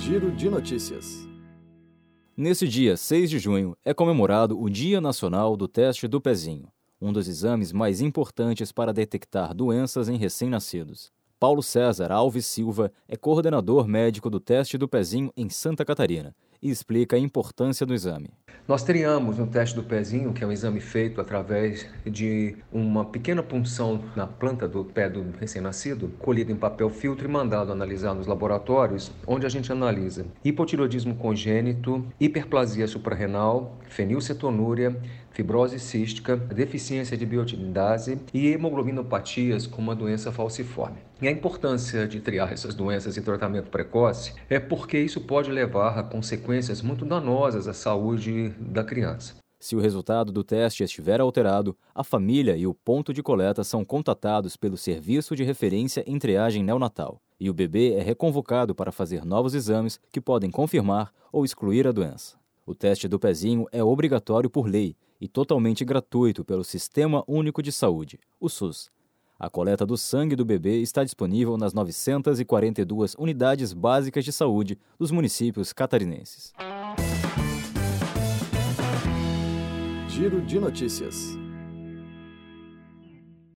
Giro de notícias. Nesse dia 6 de junho é comemorado o Dia Nacional do Teste do Pezinho, um dos exames mais importantes para detectar doenças em recém-nascidos. Paulo César Alves Silva é coordenador médico do teste do pezinho em Santa Catarina e explica a importância do exame. Nós triamos no teste do pezinho, que é um exame feito através de uma pequena punção na planta do pé do recém-nascido, colhido em papel filtro e mandado analisar nos laboratórios, onde a gente analisa hipotireoidismo congênito, hiperplasia suprarrenal, fenilcetonúria, fibrose cística, deficiência de biotinidase e hemoglobinopatias com uma doença falciforme. E a importância de triar essas doenças em tratamento precoce é porque isso pode levar a consequências muito danosas à saúde da criança. Se o resultado do teste estiver alterado, a família e o ponto de coleta são contatados pelo Serviço de Referência em Triagem Neonatal e o bebê é reconvocado para fazer novos exames que podem confirmar ou excluir a doença. O teste do pezinho é obrigatório por lei e totalmente gratuito pelo Sistema Único de Saúde, o SUS. A coleta do sangue do bebê está disponível nas 942 unidades básicas de saúde dos municípios catarinenses. Giro de notícias.